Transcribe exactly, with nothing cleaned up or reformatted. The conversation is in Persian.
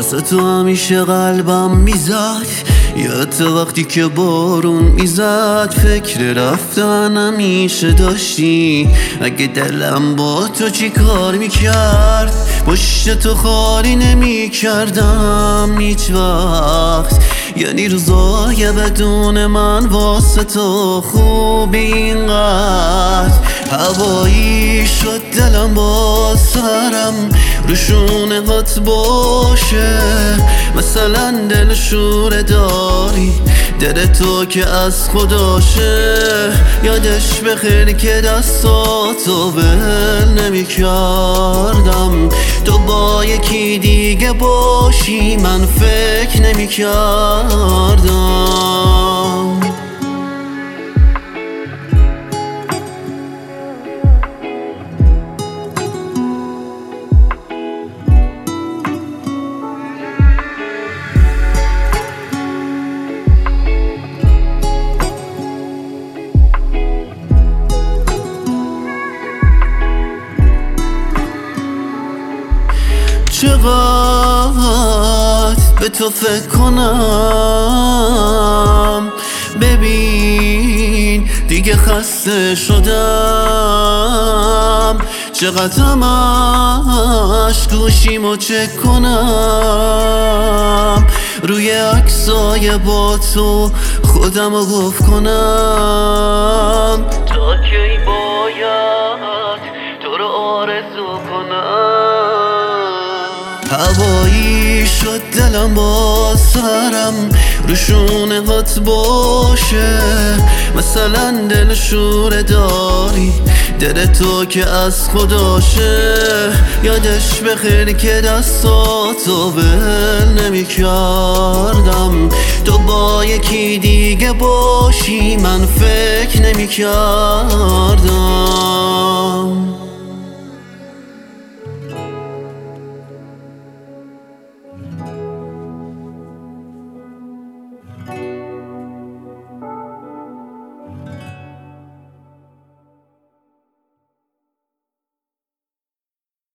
واسه تو همیشه قلبم میزد، یادت وقتی که بارون میزد. فکر رفتن همیشه داشتی، اگه دلم با تو چی کار میکرد. پشت تو خالی نمیکردم هیچ وقت، یعنی روزای بدون من واسه تو خوب اینقدر. هوایی شد دلم با سرم روشونه هات باشه، مثلا دل شوره داری دل تو که از خداشه. یادش بخیر که دستاتو ول نمی کردم، تو با یکی دیگه باشی من فکر نمی کردم. چقدر به تو فکر کنم، ببین دیگه خسته شدم. چقدر همش گوشیمو چک کنم، روی عکسای با تو خودمو گفت کنم. تا کی باید تو رو آرزو کنم. هوایی شد دلم با سرم روشونه هات باشه، مثلا دل شوره داری دل تو که از خداشه. یادش بخیر که دستاتو ول نمی کردم، تو با یکی دیگه باشی من فکر نمی کردم.